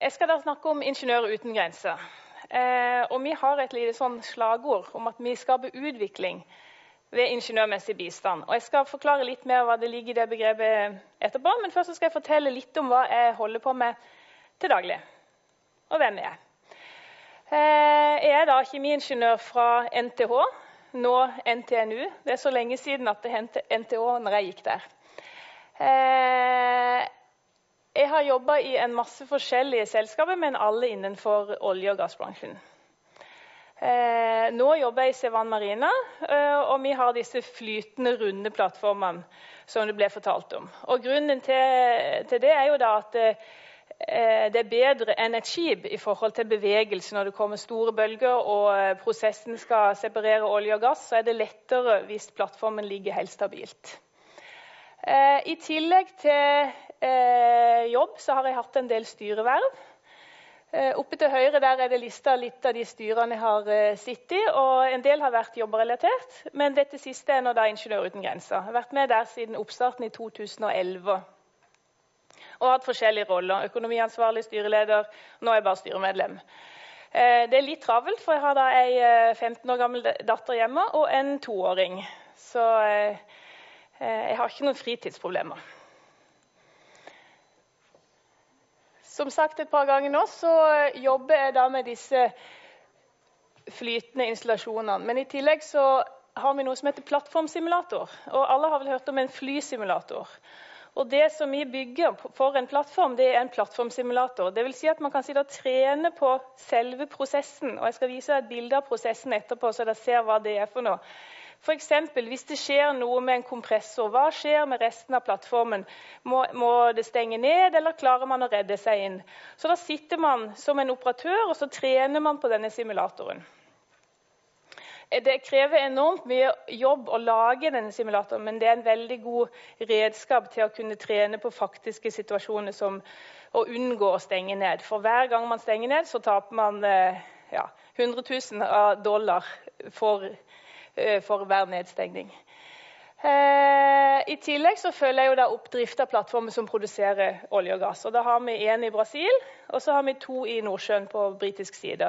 Jeg skal da snakke om Ingeniører uten grenser. Og vi har et lite sånn slagord om at vi skaper utvikling ved ingeniørmessig bistand. Og jeg skal forklare litt mer hva det ligger i det begrepet etterpå, men først skal jeg fortelle litt om hva jeg holder på med til daglig, og hvem jeg er. Jeg er da kjemiingeniør fra NTH, nå NTNU. Det er så lenge siden at det hendte NTH når jeg gikk der. Jeg har jobbet i en masse forskjellige selskaper, men alle innenfor olje- og gassbransjen. Nå jobber jeg i Sevan Marina, og vi har disse flytende runde plattformene som det ble fortalt om. Og grunnen til det er jo da at det er bedre enn et skip i forhold til bevegelse. Når det kommer store bølger og prosessen skal separere olje og gass, så er det lettere hvis plattformen ligger helt stabilt. I tillegg til jobb så har jeg hatt en del styreverv. Oppe til høyre der er det listet litt av de styrene jeg har sittet i, og en del har vært jobberrelatert, men dette siste er nå da Ingeniører uten grenser. Jeg har vært med der siden oppstarten i 2011, og hatt forskjellige roller. Økonomiansvarlig, styreleder, nå er jeg bare styremedlem. Det er litt travelt, for jeg har da en 15 år gammel datter hjemme og en 2-åring, så jeg har ikke noen fritidsproblemer. Som sagt et par ganger nå, så jobber jeg da med disse flytende installasjonene. Men i tillegg så har vi noe som heter plattformsimulator. Og alle har vel hørt om en flysimulator. Og det som vi bygger for en plattform, det er en plattformsimulator. Det vil si at man kan sitte og trene på selve prosessen. Og jeg skal vise et bilde av prosessen etterpå, så dere ser hva det er for noe. For eksempel, hvis det skjer noe med en kompressor, hva skjer med resten av plattformen? Må det stenge ned, eller klarer man å redde seg inn? Så da sitter man som en operatør, og så trener man på denne simulatoren. Det krever enormt mye jobb å lage denne simulatoren, men det er en veldig god redskap til å kunne trene på faktiske situasjoner som å unngå å stenge ned. For hver gang man stenger ned, så taper man $100 000 for hver nedstengning. I tillegg så følger jeg jo da opp drift av plattformer som produserer olje og gass. Og da har vi en i Brasil, og så har vi 2 i Nordsjøen på britisk side.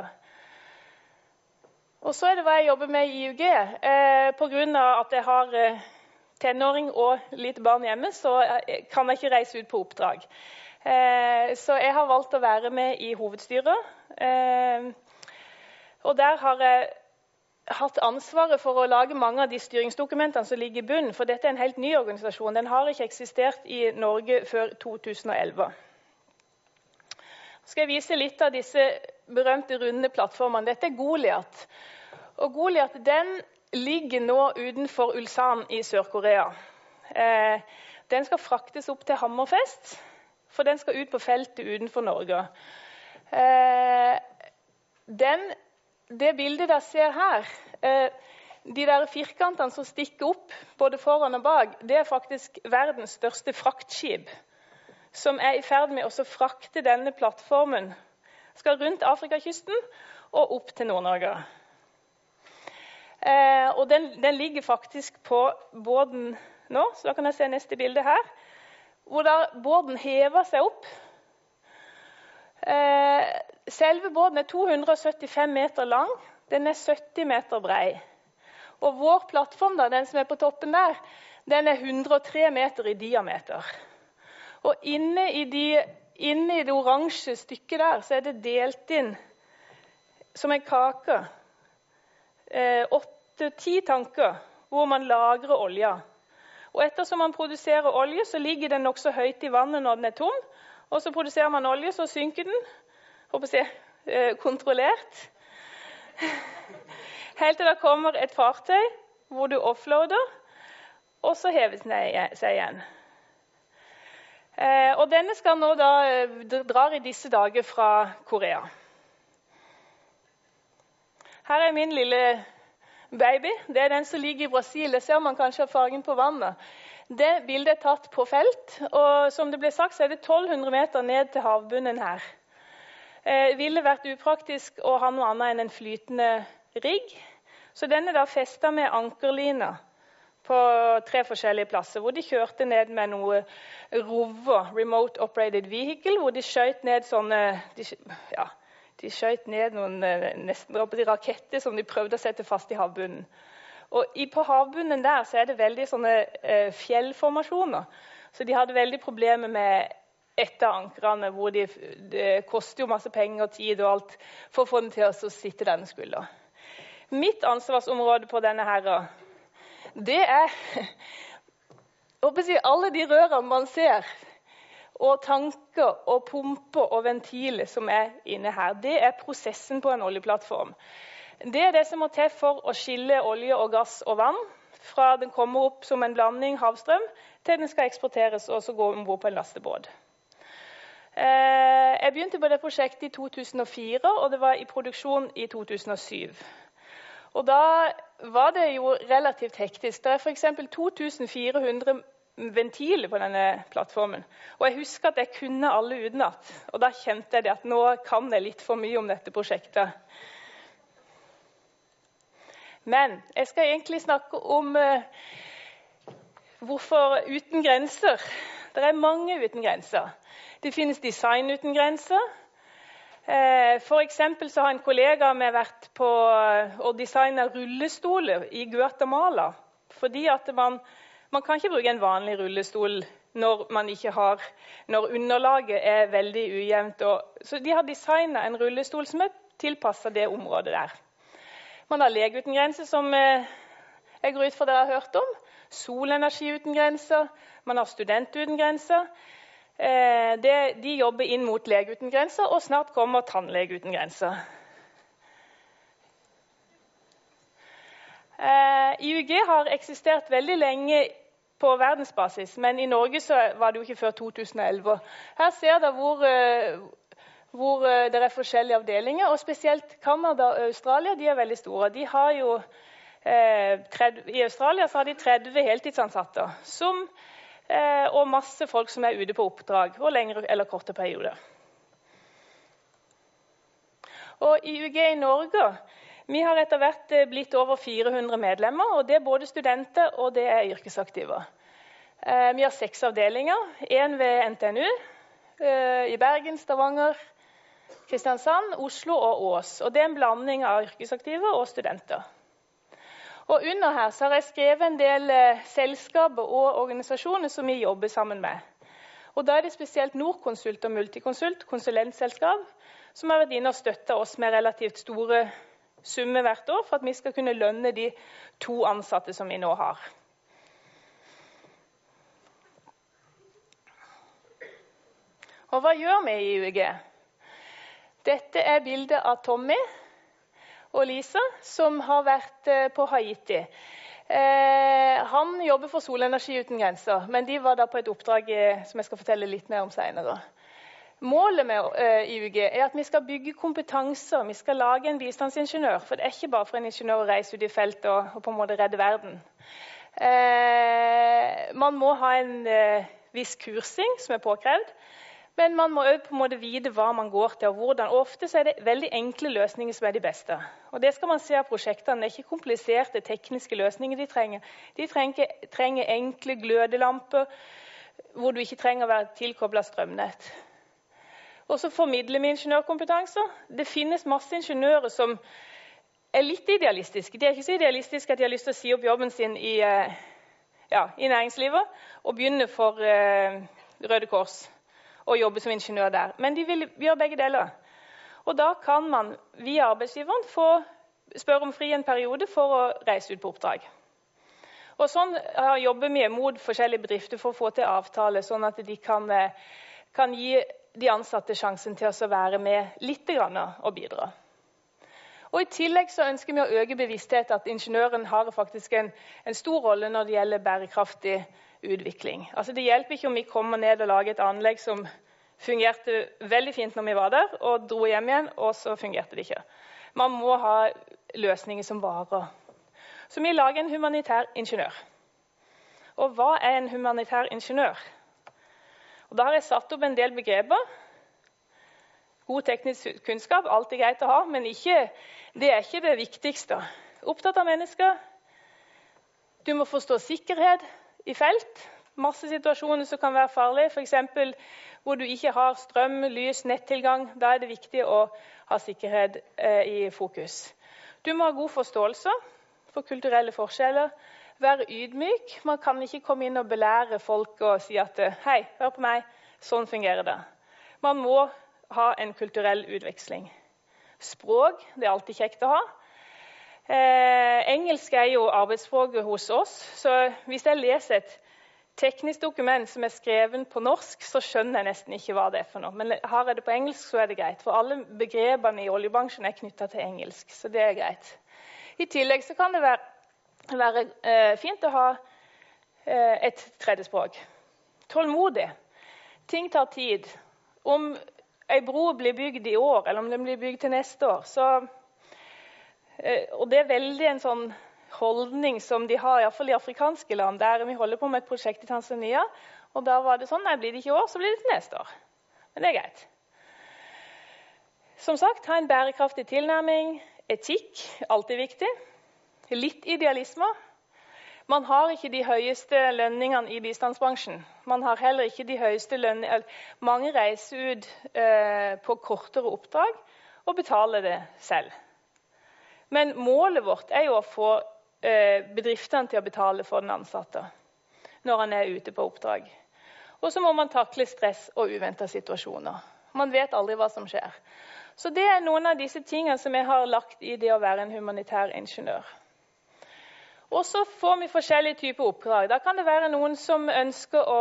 Og så er det hva jeg jobber med i IUG. På grunn av at jeg har tenåring og lite barn hjemme, så kan jeg ikke reise ut på oppdrag. Så jeg har valgt å være med i hovedstyret. Og der har jeg hatt ansvaret for å lage mange av de styringsdokumentene som ligger i bunnen, for dette er en helt ny organisasjon. Den har ikke eksistert i Norge før 2011. Skal jeg vise litt av disse berømte runde plattformene. Dette er Goliat. Og Goliat, den ligger nå utenfor Ulsan i Sør-Korea. Den skal fraktes opp til Hammerfest, for den skal ut på feltet utenfor Norge. Det bildet dere ser her, de der firkantene som stikker opp både foran og bak, det er faktisk verdens største fraktskip, som er i ferd med å frakte denne plattformen. Skal rundt Afrikakysten og opp til Nord-Norge. Og den ligger faktisk på båten nå, så da kan jeg se neste bilde her, hvor da båten hever seg opp. Selve båten er 275 meter lang, den er 70 meter brei. Og vår plattform, da, den som er på toppen der, den er 103 meter i diameter. Og inne i det oransje stykket der, så er det delt inn som en kake. 8-10 tanker hvor man lagrer olje. Og ettersom man produserer olje, så ligger den nok så høyt i vannet når den er tom. Og så produserer man olje, så synker den, håper jeg, kontrollert. Helt til det kommer et fartøy hvor du offloader, og så heves den seg igjen. Og denne skal nå da drar i disse dager fra Korea. Her er min lille baby. Det er den som ligger i Brasil. Det ser man kanskje av fargen på vannet. Det bildet er tatt på felt, og som det ble sagt, så er det 1200 meter ned til havbunnen her. Det ville vært upraktisk å ha noe annet enn en flytende rigg, så denne da festet med ankerlina på 3 forskjellige plasser, hvor de kjørte ned med noe rover, Remote Operated Vehicle, hvor de skjøt ned sånne, de skjøt ned noen nesten raketter som de prøvde å sette fast i havbunnen. Og på havbunnen der så er det veldig sånne fjellformasjoner, så de hadde veldig problemer med et av ankrene, hvor det koster jo masse penger og tid og alt for å få den til å sitte der den skulle. Mitt ansvarsområde på denne her, det er alle de rørene man ser, og tanker og pumper og ventiler som er inne her. Det er prosessen på en oljeplattform. Det er det som må til for å skille olje og gass og vann, fra den kommer opp som en blanding havstrøm, til den skal eksporteres og så gå ombord på en lastebåt. Jeg begynte på det prosjektet i 2004, og det var i produksjon i 2007. Og da var det jo relativt hektisk. Det er for eksempel 2400 ventiler på denne plattformen. Og jeg husker at jeg kunne alle utenat. Og da kjente jeg at nå kan jeg litt for mye om dette prosjektet. Men jeg skal egentlig snakke om hvorfor uten grenser. Det er mange uten grenser. Det finnes design uten grenser. For eksempel så har en kollega med vært på å designe rullestoler i Guatemala. Fordi at man kan ikke bruke en vanlig rullestol når underlaget er veldig ujevnt. Så de har designet en rullestol som er tilpasset det området der. Man har Lege uten grenser, som jeg går ut fra dere har hørt om. Solenergi uten grenser. Man har Student uten grenser. De jobber inn mot Lege uten grenser, og snart kommer Tannlege uten grenser. IUG har eksistert veldig lenge på verdensbasis, men i Norge så var det jo ikke før 2011. Her ser dere hvor det er forskjellige avdelinger, og spesielt Canada og Australia, de er veldig store. De har jo, I Australia så har de 30 heltidsansatte, og masse folk som er ute på oppdrag, og lengre eller korte perioder. Og IUG i Norge, vi har etter hvert blitt over 400 medlemmer, og det er både studenter og det er yrkesaktive. Vi har 6 avdelinger, en ved NTNU, i Bergen, Stavanger, Kristiansand, Oslo og Ås. Og det er en blanding av yrkesaktive og studenter. Og under her så har jeg skrevet en del selskaper og organisasjoner som vi jobber sammen med. Og da er det spesielt Norconsult og Multiconsult, konsulentselskap, som har vært inne og støttet oss med relativt store summer hvert år for at vi skal kunne lønne de 2 ansatte som vi nå har. Og hva gjør vi i IUG? Dette er bildet av Tommy og Lisa, som har vært på Haiti. Han jobber for Solenergi uten grenser, men de var da på et oppdrag som jeg skal fortelle litt mer om senere. Målet med IUG er at vi skal bygge kompetanser, vi skal lage en bistandsingeniør, for det er ikke bare for en ingeniør å reise ut i felt og på en måte redde verden. Man må ha en viss kursing som er påkrevd, men man må også på en måte vite hva man går til og hvordan. Og ofte så er det veldig enkle løsninger som er de beste. Og det skal man se av prosjektene. Det er ikke kompliserte tekniske løsninger de trenger. De trenger enkle glødelamper, hvor du ikke trenger å være tilkoblet strømnett. Og så formidler vi ingeniørkompetanse. Det finnes masse ingeniører som er litt idealistiske. De er ikke så idealistiske at de har lyst til å si opp jobben sin i næringslivet og begynne for Røde Kors og jobbe som ingeniør der. Men de vil gjøre begge deler. Og da kan man via arbeidsgiveren spørre om fri en periode for å reise ut på oppdrag. Og sånn jobber vi mot forskjellige bedrifter for å få til avtale, sånn at de kan gi de ansatte sjansen til å være med litt grann og bidra. Og i tillegg så ønsker vi å øke bevissthet at ingeniøren har faktisk en stor rolle når det gjelder bærekraftig utvikling. Altså det hjelper ikke om vi kommer ned og lager et anlegg som fungerte veldig fint når vi var der, og dro hjem igjen, og så fungerte det ikke. Man må ha løsninger som varer. Så vi lager en humanitær ingeniør. Og hva er en humanitær ingeniør? Og da har jeg satt opp en del begreper. God teknisk kunnskap, alt er greit å ha, men det er ikke det viktigste. Opptatt av mennesker, Du må forstå sikkerhet i felt. Masse situasjoner som kan være farlige, for eksempel hvor du ikke har strøm, lys, nettilgang. Da er det viktig å ha sikkerhet i fokus. Du må ha god forståelse for kulturelle forskjeller. Være ydmyk. Man kan ikke komme inn og belære folk og si at «Hei, hør på meg, sånn fungerer det». Man må ha en kulturell utveksling. Språk, det er alltid kjekt å ha. Engelsk er jo arbeidsspråket hos oss, så hvis jeg leser et teknisk dokument som er skrevet på norsk, så skjønner jeg nesten ikke hva det er for noe. Men har jeg det på engelsk, så er det greit. For alle begrepene i oljebransjen er knyttet til engelsk, så det er greit. I tillegg så kan det være fint å ha et tredje språk. Tålmodig. Ting tar tid. Om en bro blir bygd i år, eller om den blir bygd til neste år, og det er veldig en sånn holdning som de har, i hvert fall i afrikanske land, der vi holder på med et prosjekt i Tanzania, og da var det sånn, nei, blir det ikke i år, så blir det til neste år. Men det er greit. Som sagt, ha en bærekraftig tilnærming, etikk, alltid viktig. Litt idealisme. Man har ikke de høyeste lønningene i bistandsbransjen. Man har heller ikke de høyeste lønningene. Mange reiser ut på kortere oppdrag og betaler det selv. Men målet vårt er jo å få bedriftene til å betale for den ansatte når han er ute på oppdrag. Og så må man takle stress og uventede situasjoner. Man vet aldri hva som skjer. Så det er noen av disse tingene som jeg har lagt i det å være en humanitær ingeniør. Og så får vi forskjellige typer oppdrag. Da kan det være noen som ønsker å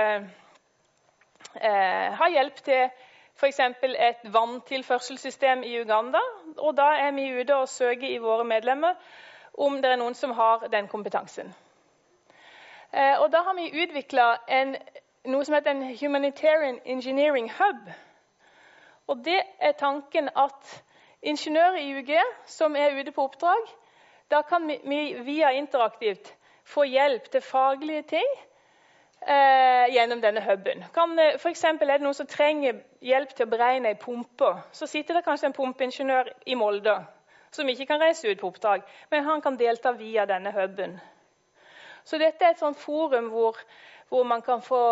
ha hjelp til for eksempel et vanntilførselssystem i Uganda. Og da er vi ute og søker i våre medlemmer om det er noen som har den kompetansen. Og da har vi utviklet noe som heter en Humanitarian Engineering Hub. Og det er tanken at ingeniører i UG som er ute på oppdrag, da kan vi via interaktivt få hjelp til faglige ting gjennom denne huben. For eksempel er det noen som trenger hjelp til å beregne en pumpe. Så sitter det kanskje en pumpeingeniør i Molde som ikke kan reise ut på oppdrag, men han kan delta via denne huben. Så dette er et sånt forum hvor man kan få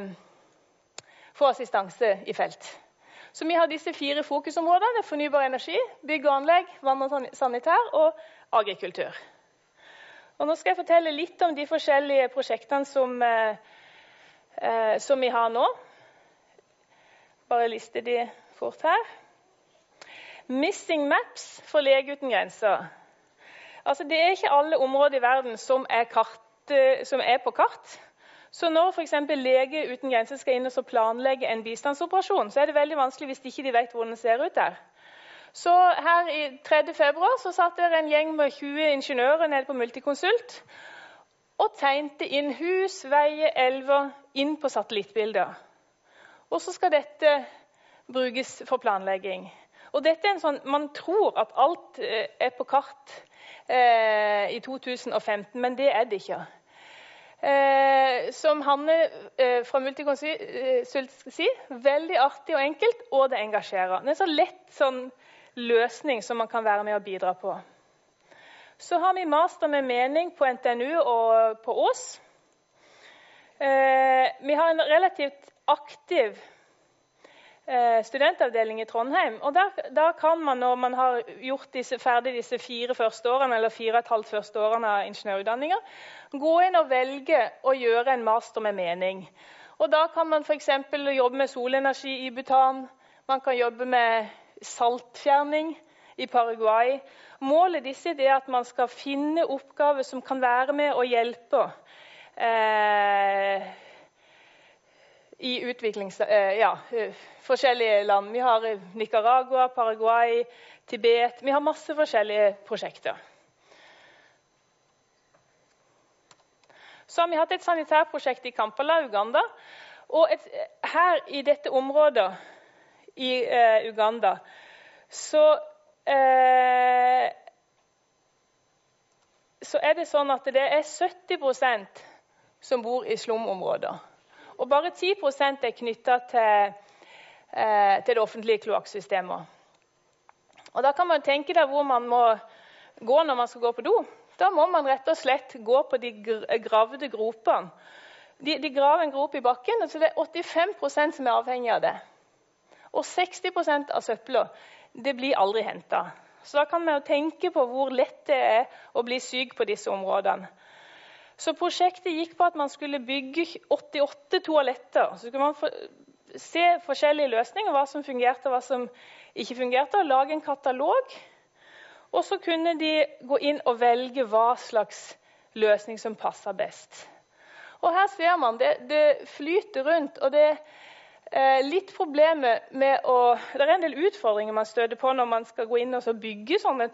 assistanse i felt. Så vi har disse 4 fokusområdene: fornybar energi, bygg og anlegg, vann og sanitær og agrikultur. Og nå skal jeg fortelle litt om de forskjellige prosjektene som vi har nå. Bare liste de fort her. Missing Maps for Lege uten grenser. Altså, det er ikke alle områder i verden som er på kart. Så når for eksempel Lege uten grenser skal inn og planlegge en bistandsoperasjon, så er det veldig vanskelig hvis ikke de vet hvordan det ser ut der. Så her i 3. februar så satt det en gjeng med 20 ingeniører nede på Multiconsult og tegnte inn hus, veier, elver inn på satellittbilder. Og så skal dette brukes for planlegging. Og dette er en sånn, man tror at alt er på kart i 2015, men det er det ikke. Som Hanne fra Multiconsult sier, veldig artig og enkelt, og det engasjerer. Det er en så lett sånn løsning som man kan være med og bidra på. Så har vi master med mening på NTNU og på Ås. Vi har en relativt aktiv studentavdeling i Trondheim, og da kan man, når man har gjort ferdig disse 4 første årene, eller 4,5 første årene av ingeniørutdanninger, gå inn og velge å gjøre en master med mening. Og da kan man for eksempel jobbe med solenergi i Bhutan, man kan jobbe med saltfjerning i Paraguay. Målet disse er at man skal finne oppgaver som kan være med og hjelpe i forskjellige land. Vi har Nicaragua, Paraguay, Tibet. Vi har masse forskjellige prosjekter. Så har vi hatt et sanitærprosjekt i Kampala, Uganda. Og her i dette området i Uganda så er det sånn at det er 70% som bor i slumområder. Og bare 10% er knyttet til det offentlige kloakksystemet. Og da kan man tenke deg hvor man må gå når man skal gå på do. Da må man rett og slett gå på de gravde gropene. De graver en grop i bakken, og så det er 85% som er avhengig av det. Og 60% av søpplet, det blir aldri hentet. Så da kan man jo tenke på hvor lett det er å bli syk på disse områdene. Så prosjektet gikk på at man skulle bygge 88 toaletter. Så skulle man se forskjellige løsninger, hva som fungerte og hva som ikke fungerte, og lage en katalog. Og så kunne de gå inn og velge hva slags løsning som passer best. Og her ser man, det flyter rundt, og det er litt problemer med å... Det er en del utfordringer man støter på når man skal gå inn og bygge sånne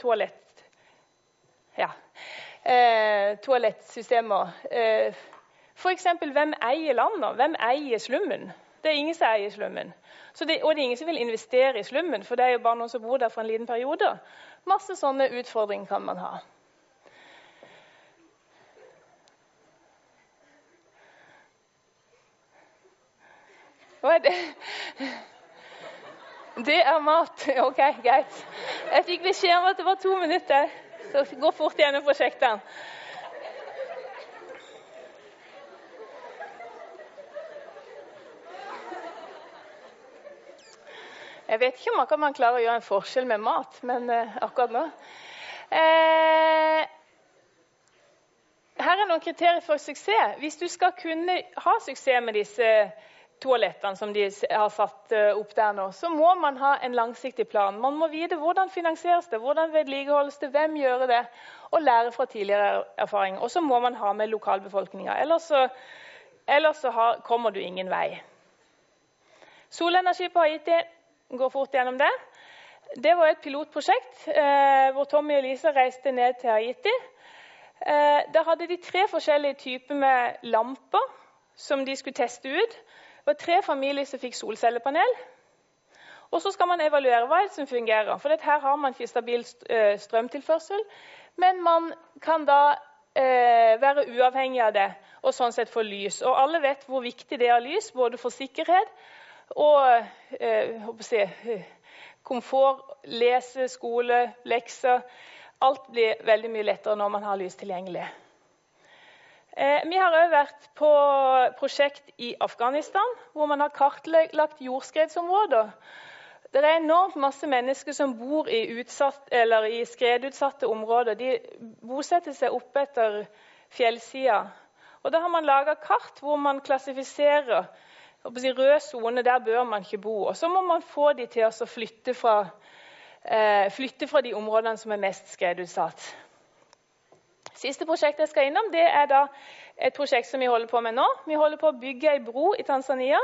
toalettsystemer. For eksempel, hvem eier landet? Hvem eier slummen? Det er ingen som eier slummen. Og det er ingen som vil investere i slummen, for det er jo bare noen som bor der for en liten periode. Masse sånne utfordringer kan man ha. Hva er det? Det er mat. Ok, greit. Jeg fikk beskjed om at det var 2 minutter. Så gå fort gjennom prosjektene. Jeg vet ikke om man klarer å gjøre en forskjell med mat, men akkurat nå. Her er noen kriterier for suksess. Hvis du skal kunne ha suksess med disse toalettene som de har satt opp der nå, så må man ha en langsiktig plan. Man må vite hvordan finansieres det, hvordan vedlikeholdes det, hvem gjør det, og lære fra tidligere erfaring. Og så må man ha med lokalbefolkningen, ellers så kommer du ingen vei. Solenergi på Haiti, går fort gjennom det. Det var et pilotprosjekt hvor Tommy og Lisa reiste ned til Haiti. Der hadde de 3 forskjellige typer med lamper som de skulle teste ut. Det var 3 familier som fikk solcellepanel. Og så skal man evaluere hva som fungerer. For her har man ikke stabil strømtilførsel, men man kan da være uavhengig av det, og sånn sett få lys. Og alle vet hvor viktig det er lys, både for sikkerhet og komfort, lese, skole, lekser. Alt blir veldig mye lettere når man har lys tilgjengelig. Vi har også vært på prosjekt i Afghanistan, hvor man har kartlagt jordskredsområder. Det er enormt masse mennesker som bor i skredutsatte områder. De bosetter seg opp etter fjellsiden. Og da har man laget kart hvor man klassifiserer rød zone, der bør man ikke bo. Og så må man få de til å flytte fra de områdene som er mest skredutsatt. Siste prosjekt jeg skal innom, det er da et prosjekt som vi holder på med nå. Vi holder på å bygge en bro i Tanzania.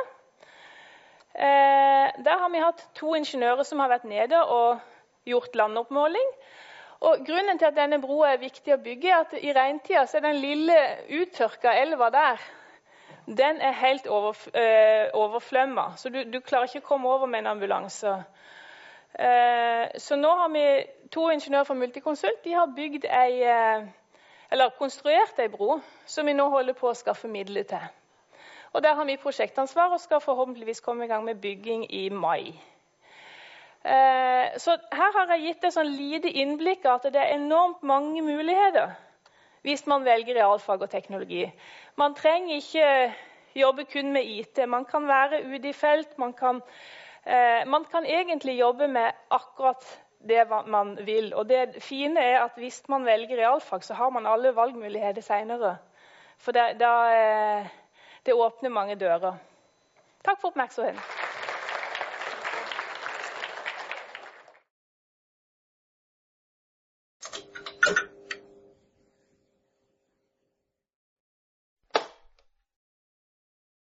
Der har vi hatt 2 ingeniører som har vært nede og gjort landoppmåling. Og grunnen til at denne broen er viktig å bygge, er at i regntida så er den lille uttørka elva der, den er helt overflømmet. Så du klarer ikke å komme over med en ambulanse. Så nå har vi 2 ingeniører fra Multiconsult. De har konstruert en bro som vi nå holder på å skaffe midler til. Og der har vi prosjektansvar og skal forhåpentligvis komme i gang med bygging i mai. Så her har jeg gitt et sånn lite innblikk av at det er enormt mange muligheter hvis man velger realfag og teknologi. Man trenger ikke jobbe kun med IT. Man kan være ute i felt. Man kan egentlig jobbe med akkurat det man vil. Og det fine er at hvis man velger realfag, så har man alle valgmuligheter senere. For det åpner mange dører. Takk for oppmerksomheten.